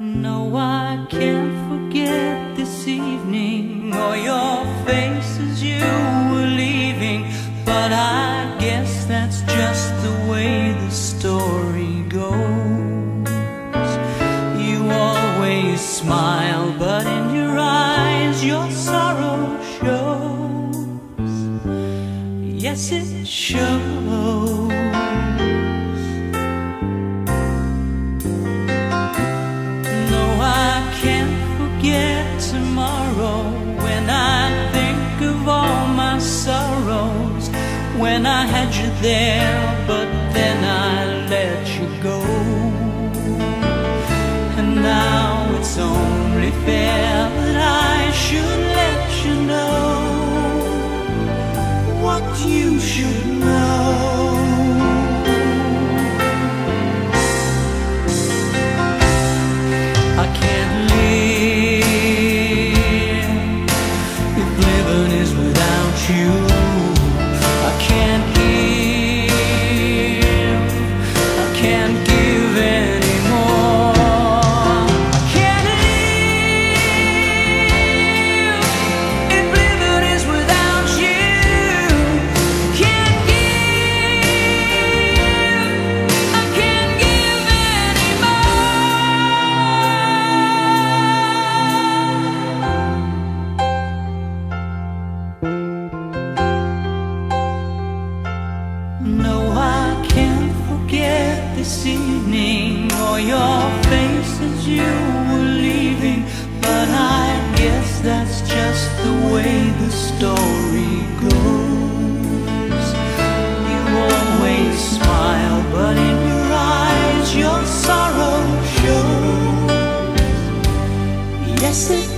No, I can't forget this evening or your face as you were leaving, but I guess that's just the way the story goes. You always smile, but in your eyes your sorrow shows. Yes, it shows. Tomorrow, when I think of all my sorrows, when I had you there, but then I let you go. And now it's only fair that I should let you know what you should know. I can't live if living is without you. I can't give, I can't give anymore. I can't live if living is without you. Can't give, I can't give No, I can't forget this evening or your face as you were leaving, but I guess that's just the way the story goes. You always smile, but in your eyes your sorrow shows. Yes, it